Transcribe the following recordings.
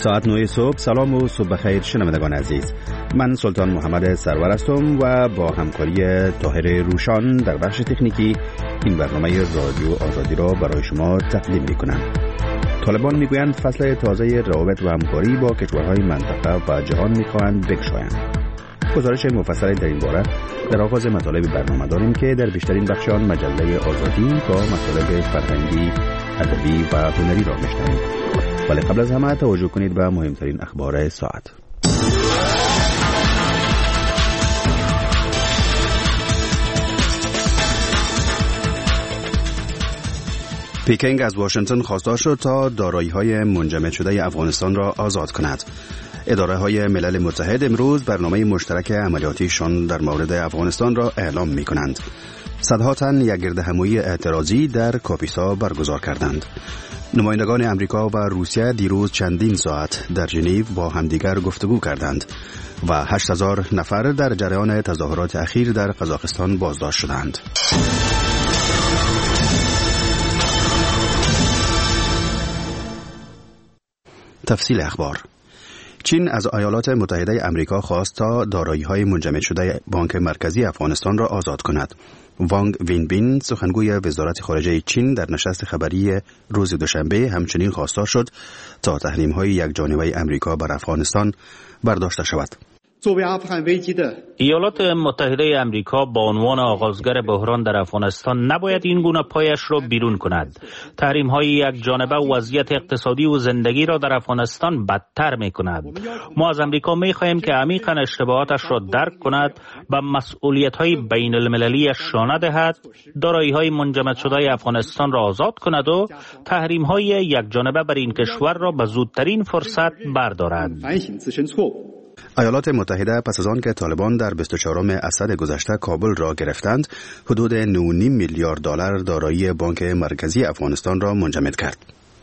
ساعت 9 صبح. سلام و صبح بخیر شنوندگان عزیز. من سلطان محمد سرور هستم و با همکاری طاهر روشان در بخش تکنیکی این برنامه رادیو آزادی را برای شما تقدیم می‌کنم. طالبان میگویند فصل تازه روابط و همکاری با کشورهای منطقه و جهان می‌خواهند بگشایند. گزارش مفصلی در این باره در آغاز مطالب برنامه داریم که در بیشترین بخش آن مجله آزادی با مطالب فرهنگی، ادبی و هنری را می‌شنویم. ولی قبل از همه توجه کنید به مهمترین اخبار ساعت. پکینگ از واشنگتن خواستار شد تا دارایی‌های منجمد شده افغانستان را آزاد کند. اداره‌های ملل متحد امروز برنامه مشترک عملیاتیشان در مورد افغانستان را اعلام می‌کنند. صدها تن یک گردهمایی اعتراضی در کاپیسا برگزار کردند. نمایندگان امریکا و روسیه دیروز چندین ساعت در ژنو با همدیگر گفتگو کردند و 8000 نفر در جریان تظاهرات اخیر در قزاقستان بازداشت شدند. تفصیل اخبار. چین از ایالات متحده امریکا خواست تا دارایی‌های منجمد شده بانک مرکزی افغانستان را آزاد کند. وانگ وینبین سخنگوی وزارت خارجه چین در نشست خبری روز دوشنبه همچنین خواستار شد تا تحریم‌های یکجانبه امریکا بر افغانستان برداشته شود. ایالات متحده امریکا با عنوان آغازگر بحران در افغانستان نباید این گونه پایش را بیرون کند. تحریم‌های یکجانبه وضعیت اقتصادی و زندگی را در افغانستان بدتر می‌کند. ما از امریکا می‌خواهیم که عمیقاً اشتباهاتش را درک کند، به مسئولیت‌های بین‌المللی شانه دهد، دارایی‌های منجمد شده افغانستان را آزاد کند و تحریم‌های یکجانبه بر این کشور را به زودترین فرصت بردارد. ایالات متحده پس از آن که طالبان در 24 اسد گذشته کابل را گرفتند، حدود 9.5 میلیارد دلار دارایی بانک مرکزی افغانستان را منجمد کرد.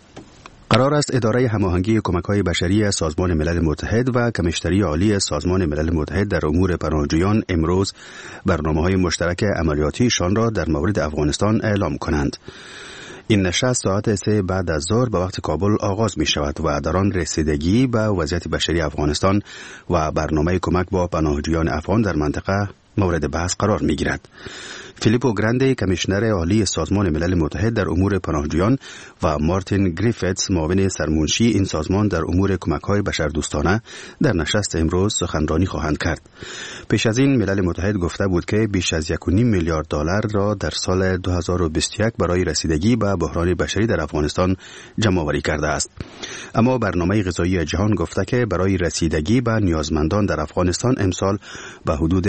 قرار است اداره هماهنگی کمک‌های بشری سازمان ملل متحد و کمیشنری عالی سازمان ملل متحد در امور پناهجویان امروز برنامه‌های مشترک عملیاتیشان را در مورد افغانستان اعلام کنند. این نشست ساعت 3 بعد از ظهر به وقت کابل آغاز می شود و در آن رسیدگی به وضعیت بشری افغانستان و برنامه کمک با پناهجویان افغان در منطقه مورد بحث قرار می گیرد. فیلیپو گراندی کمیشنر عالی سازمان ملل متحد در امور پناهجویان و مارتین گریفتس معاون سرمنشی این سازمان در امور کمک‌های بشردوستانه در نشست امروز سخنرانی خواهند کرد. پیش از این ملل متحد گفته بود که بیش از 1.5 میلیارد دلار را در سال 2021 برای رسیدگی به بحران بشری در افغانستان جمع‌آوری کرده است. اما برنامه غذایی جهان گفته که برای رسیدگی به نیازمندان در افغانستان امسال به حدود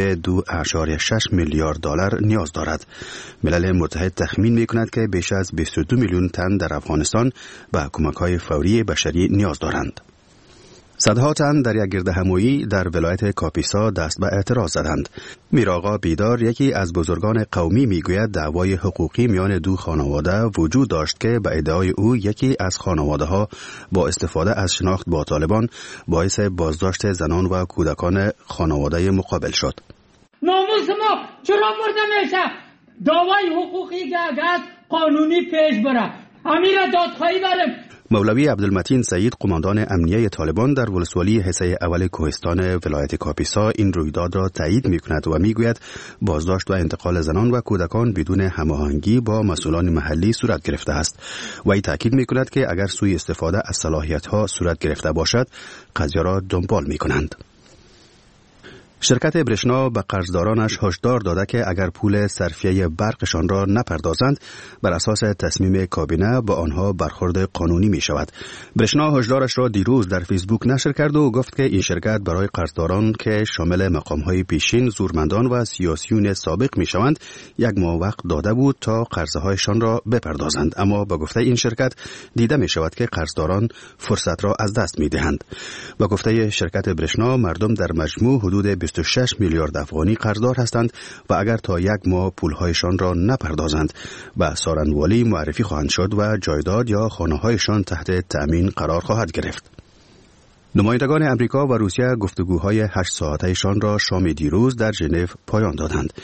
2.6 میلیارد دلار نیاز دارد. ملل متحد تخمین می‌کند که بیش از 22 میلیون تن در افغانستان به کمک‌های فوری بشری نیاز دارند. صدها تن در یک گردهمایی در ولایت کاپیسا دست به اعتراض زدند. میرآقا بیدار، یکی از بزرگان قومی، میگوید دعوای حقوقی میان دو خانواده وجود داشت که به ادعای او یکی از خانواده‌ها با استفاده از شناخت با طالبان باعث بازداشت زنان و کودکان خانواده مقابل شد. ناموس ما چرا برده میشه؟ دعوای حقوقی که اگر قانونی پیش بره امیر دادخواهی داریم. مولوی عبدالمتین سعید، قماندان امنیه طالبان در ولسوالی حصه اول کوهستان ولایت کاپیسا، این رویداد را تایید می‌کند و میگوید بازداشت و انتقال زنان و کودکان بدون هماهنگی با مسئولان محلی صورت گرفته است. و این تاکید می‌کند که اگر سوء استفاده از صلاحیت‌ها صورت گرفته باشد، قضیه را دنبال می‌کنند. شرکت برشنا به قرضدارانش هشدار داده که اگر پول صرفیه برقشان را نپردازند بر اساس تصمیم کابینه با آنها برخورد قانونی می شود. برشنا هشدارش را دیروز در فیسبوک نشر کرد و گفت که این شرکت برای قرضداران که شامل مقام‌های پیشین، زورمندان و سیاسیون سابق می شوند 1 ماه وقت داده بود تا قرضهایشان را بپردازند، اما با گفته این شرکت دیده می شود که قرضداران فرصت را از دست می دهند. با گفته شرکت برشنا مردم در مجموع حدود 26 میلیارد افغانی قرضدار هستند و اگر تا 1 ماه پولهایشان را نپردازند به سارنوالی معرفی خواهند شد و جایداد یا خانه‌هایشان تحت تأمین قرار خواهد گرفت. نمایندگان امریکا و روسیه گفتگوهای 8 ساعته‌شان را شام دیروز در ژنو پایان دادند.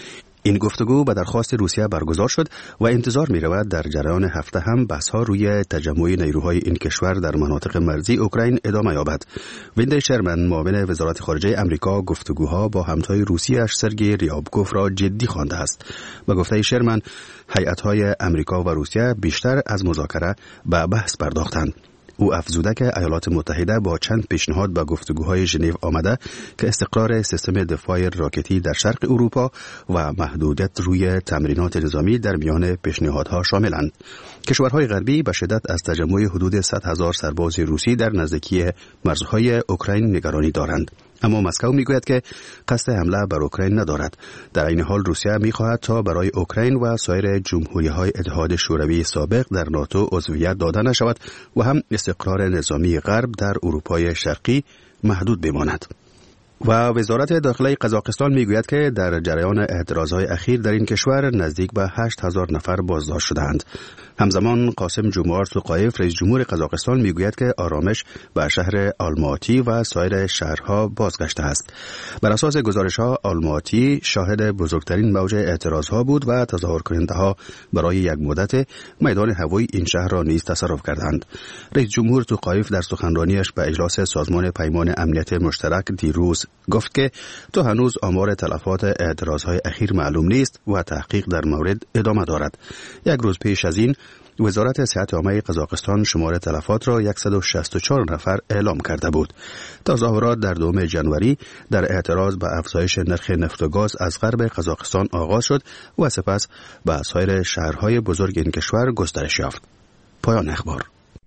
این گفتگو به درخواست روسیه برگزار شد و انتظار می رود در جریان هفته هم بحث ها روی تجمع نیروهای این کشور در مناطق مرزی اوکراین ادامه یابد. ویندی شرمن معاون وزارت خارجه امریکا گفتگوها با همتای روسیه‌اش سرگئی ریابکوف را جدی خوانده است. به گفته شرمن هیئت‌های امریکا و روسیه بیشتر از مذاکره به بحث پرداختند. او افزوده که ایالات متحده با چند پیشنهاد به گفتگوهای ژنو آمده که استقرار سیستم دفاع راکتی در شرق اروپا و محدودیت روی تمرینات نظامی در میان پیشنهادها شاملند. کشورهای غربی به شدت از تجمع حدود 100,000 سرباز روسی در نزدیکی مرزهای اوکراین نگرانی دارند. اما مسکو میگوید که قصد حمله بر اوکراین ندارد. در این حال روسیه میخواهد تا برای اوکراین و سایر جمهوری‌های اتحاد شوروی سابق در ناتو عضویت داده نشود و هم استقرار نظامی غرب در اروپای شرقی محدود بماند. و وزارت داخلی قزاقستان میگوید که در جریان اعتراضهای اخیر در این کشور نزدیک به 8,000 نفر بازداشت شدند. همزمان قاسم جمعت توقایف رئیس جمهور قزاقستان میگوید که آرامش به شهر آلماتی و سایر شهرها بازگشته است. بر اساس گزارش‌ها آلماتی شاهد بزرگترین موج اعتراضها بود و تظاهرکننده‌ها برای یک مدت میدان هوایی این شهر را نیز تصرف کردند. رئیس جمهور توقایف در سخنرانیش به اجلاس سازمان پیمان امنیت مشترک دیروز گفت که تا هنوز آمار تلفات اعتراضهای اخیر معلوم نیست و تحقیق در مورد ادامه دارد. یک روز پیش از این وزارت صحت عامه قزاقستان شمار تلفات را 164 نفر اعلام کرده بود. تظاهرات در 2 ژانویه در اعتراض به افزایش نرخ نفت و گاز از غرب قزاقستان آغاز شد و سپس به سایر شهرهای بزرگ این کشور گسترش یافت. پایان اخبار.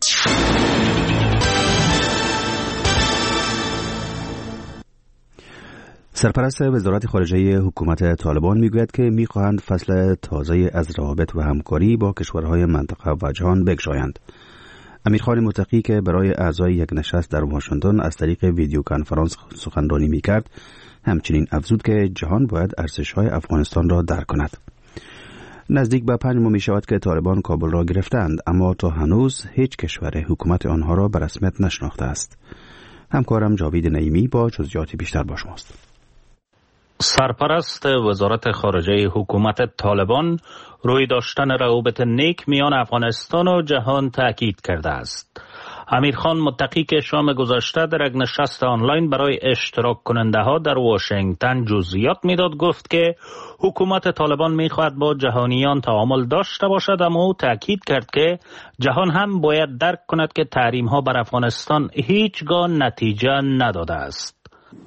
سرپرست وزارت خارجه حکومت طالبان میگوید که میخواهند فصل تازه از روابط و همکاری با کشورهای منطقه و جهان بگشایند. امیرخان متقی که برای اعضای یک نشست در واشنگتن از طریق ویدیو کنفرانس سخنرانی میکرد، همچنین افزود که جهان باید ارزش‌های افغانستان را درک کند. نزدیک به 5 ماه می شود که طالبان کابل را گرفتند، اما تا هنوز هیچ کشور حکومت آنها را به رسمیت نشناخته است. همکارم جاوید نعیمی با جزئیات بیشتر با شماست. سرپرست وزارت خارجه حکومت طالبان روی داشتن روابط نیک میان افغانستان و جهان تاکید کرده است. امیرخان متقی که شام گذشته در یک نشست آنلاین برای اشتراک کننده ها در واشنگتن جزئیات میداد گفت که حکومت طالبان میخواهد با جهانیان تعامل داشته باشد، اما او تاکید کرد که جهان هم باید درک کند که تحریم ها بر افغانستان هیچگاه نتیجه نداده است.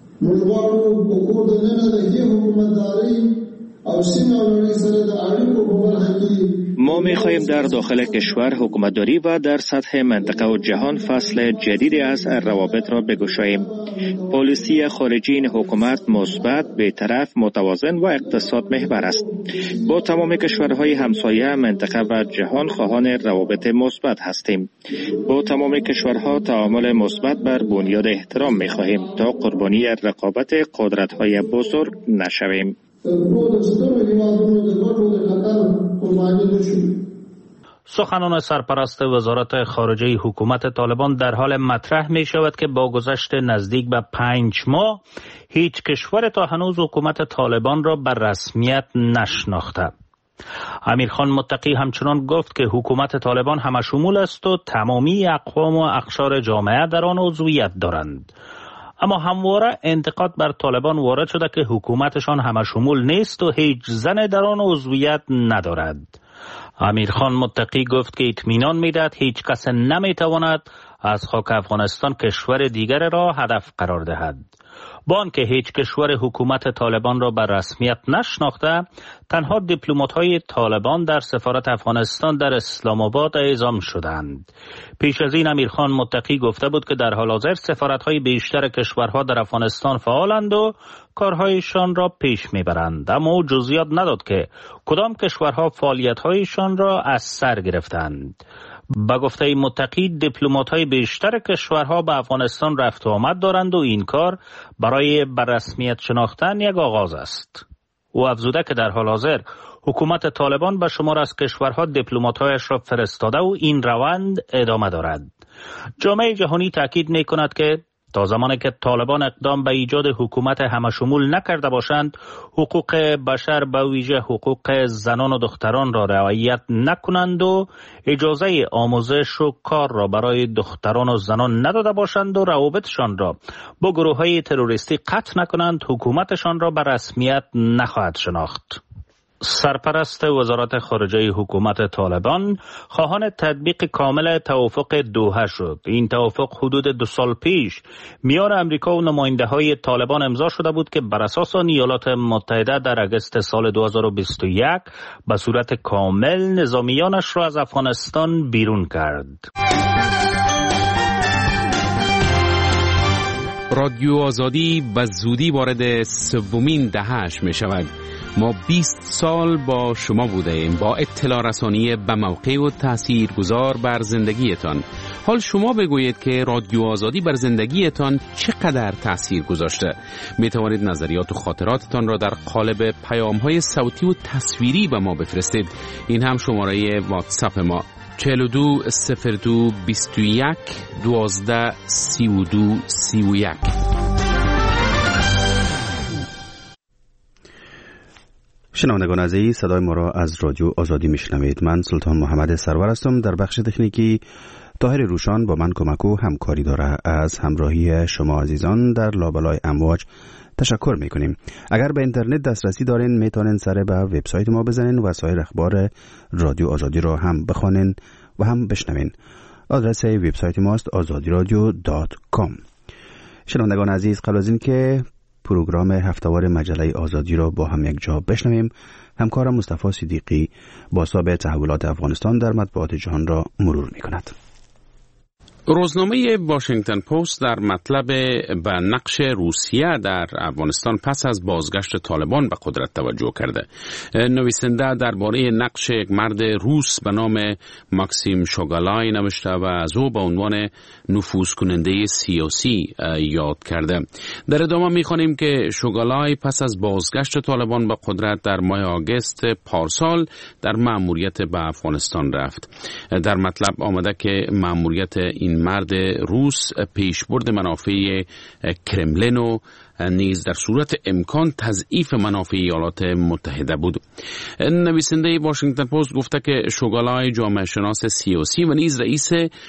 ما می‌خواهیم در داخل کشور حکومتداری و در سطح منطقه و جهان فصل جدیدی از روابط را بگشاییم. پالیسی خارجی این حکومت مثبت، بی‌طرف، متوازن و اقتصاد محور است. با تمام کشورهای همسایه منطقه و جهان خواهان روابط مثبت هستیم. با تمام کشورها تعامل مثبت بر بنیاد احترام می‌خواهیم تا قربانی رقابت قدرت‌های بزرگ نشویم. سخنان سرپرست وزارت خارجه حکومت طالبان در حال مطرح می شود که با گذشت نزدیک به 5 ماه هیچ کشور تا هنوز حکومت طالبان را بر رسمیت نشناخته. امیرخان متقی همچنان گفت که حکومت طالبان همشمول است و تمامی اقوام و اقشار جامعه در آن عضویت دارند. اما همواره انتقاد بر طالبان وارد شده که حکومتشان همشمول نیست و هیچ زن در آن عضویت ندارد. امیرخان متقی گفت که اطمینان می‌دهد هیچ کس نمی‌تواند از خاک افغانستان کشور دیگر را هدف قرار دهد. با آنکه هیچ کشور حکومت طالبان را بر رسمیت نشناخته، تنها دیپلمات‌های طالبان در سفارت افغانستان در اسلام آباد اعزام شدند. پیش از این امیرخان متقی گفته بود که در حال حاضر سفارت‌های بیشتر کشورها در افغانستان فعالند و کارهایشان را پیش میبرند، اما او جزئیات نداد که کدام کشورها فعالیت‌هایشان را از سر گرفتند. با گفته متقی دیپلمات‌های بیشتر کشورها به افغانستان رفت و آمد دارند و این کار برای بر رسمیت شناختن یک آغاز است. او افزوده که در حال حاضر حکومت طالبان به شمار از کشورها دیپلمات‌هایش را فرستاده و این روند ادامه دارد. جامعه جهانی تاکید می‌کند که تا زمانی که طالبان اقدام به ایجاد حکومت همشمول نکرده باشند، حقوق بشر به ویژه حقوق زنان و دختران را رعایت نکنند و اجازه آموزش و کار را برای دختران و زنان نداده باشند و روابطشان را با گروه‌های تروریستی قطع نکنند، حکومتشان را به رسمیت نخواهد شناخت. سرپرست وزارت خارجه حکومت طالبان خواهان تطبیق کامل توافق دوحه شد. این توافق حدود 2 سال پیش میان امریکا و نماینده‌های طالبان امضا شده بود که بر اساس آن ایالات متحده در اگست سال 2021 به صورت کامل نظامیانش را از افغانستان بیرون کرد. رادیو آزادی به زودی وارد 3مین دهه‌اش می شود. ما 20 سال با شما بوده ایم، با اطلاع رسانی به موقع و تاثیرگذار بر زندگیتان. حال شما بگویید که رادیو آزادی بر زندگیتان چقدر تاثیر گذاشته. می توانید نظریات و خاطراتتان را در قالب پیام‌های صوتی و تصویری به ما بفرستید. این هم شماره واتساپ ما 4202 21 12 32 31. شنوندگان عزیز، صدای ما را از رادیو آزادی میشنوید. من سلطان محمد سرور هستم. در بخش تکنیکی طاهر روشان با من کمک و همکاری داره. از همراهی شما عزیزان در لابلای امواج تشکر میکنیم. اگر به اینترنت دسترسی دارین میتونین سر به وبسایت ما بزنین و سایر اخبار رادیو آزادی را هم بخوانین و هم بشنوین. آدرس وبسایت ماست azadiradio.com. شنوندگان عزیز، قبل از این که پروگرام هفتهوار مجله آزادی را با هم یک جا بشنویم، همکارم مصطفی صدیقی بازتاب تحولات افغانستان در مطبوعات جهان را مرور می‌کند. روزنامه واشنگتن پست در مطلب به نقش روسیه در افغانستان پس از بازگشت طالبان به قدرت توجه کرده. نویسنده درباره نقش یک مرد روس به نام ماکسیم شوگالای نوشته و از او به عنوان نفوذ کننده سیاسی یاد کرده. در ادامه می‌خوانیم که شوگالای پس از بازگشت طالبان به قدرت در ماه آگوست پارسال در مأموریت به افغانستان رفت. در مطلب آمده که مأموریت این مرد روس پیشبرد منافع کرملین و نیز در صورت امکان تضعیف منافع ایالات متحده بود. نویسنده واشنگتن پست گفته که شوگالای جامعه شناس سیاسی و نیز رئیس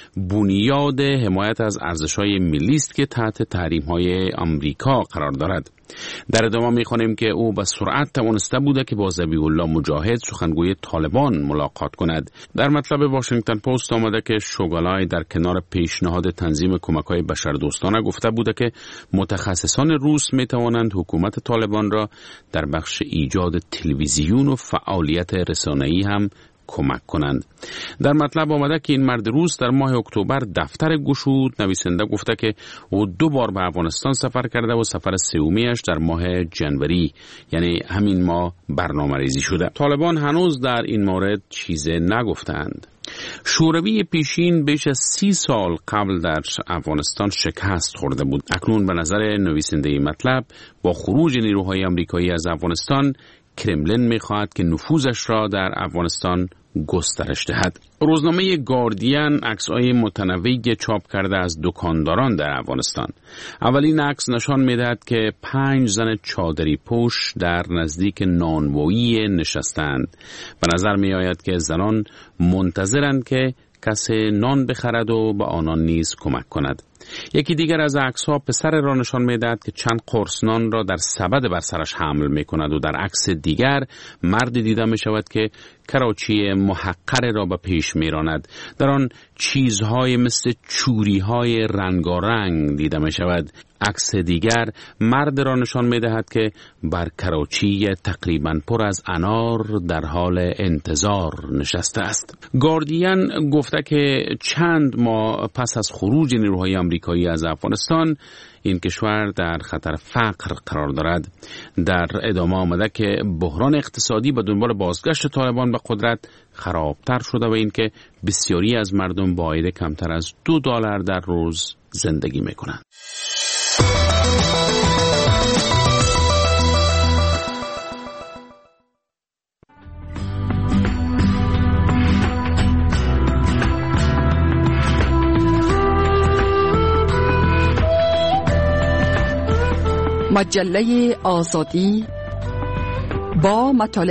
بنیاد حمایت از ارزش‌های ملی است که تحت تحریم‌های آمریکا قرار دارد. در ادامه می‌خوانیم که او به سرعت توانسته بوده که با ذبیح‌الله مجاهد سخنگوی طالبان ملاقات کند. در مطلب واشنگتن پست آمده که شوگالای در کنار پیشنهاد تنظیم کمک‌های بشردوستانه گفته بوده که متخصصان روس می‌توانند حکومت طالبان را در بخش ایجاد تلویزیون و فعالیت رسانه‌ای هم کمک کنند. در مطلب آمده که این مرد روس در ماه اکتبر دفتر گشود. نویسنده گفته که او 2 بار به افغانستان سفر کرده و سفر سومیش در ماه جنوری، یعنی همین ماه، برنامه‌ریزی شده. طالبان هنوز در این مورد چیزی نگفتند. شوروی پیشین بیش از 30 سال قبل در افغانستان شکست خورده بود. اکنون به نظر نویسنده مطلب با خروج نیروهای آمریکایی از افغانستان، کرملین می‌خواهد که نفوذش را در افغانستان گسترش دهد. روزنامه گاردین عکس‌های متنوعی چاپ کرده از دکانداران در افغانستان. اولین عکس نشان می‌دهد که 5 زن چادری پوش در نزدیک نانوایی نشستند. به نظر می‌آید که زنان منتظرند که کسی نان بخرد و به آنان نیز کمک کند. یکی دیگر از عکس‌ها پسر را نشان می‌دهد که چند قرص نان را در سبد بر سرش حمل می‌کند و در عکس دیگر مردی دیده می‌شود که کراچی محقر را به پیش می‌راند. در آن چیزهای مثل چوری‌های رنگارنگ دیده می‌شود. عکس دیگر مرد را نشان می‌دهد که بر کراچی تقریباً پر از انار در حال انتظار نشسته است. گاردین گفته که چند ماه پس از خروج نیروهای آمریکایی از افغانستان، این کشور در خطر فقر قرار دارد. در ادامه آمده که بحران اقتصادی به دنبال بازگشت طالبان به قدرت خرابتر شده و اینکه بسیاری از مردم با عاید کمتر از $2 در روز زندگی میکنند. مجله آزادی با مطالب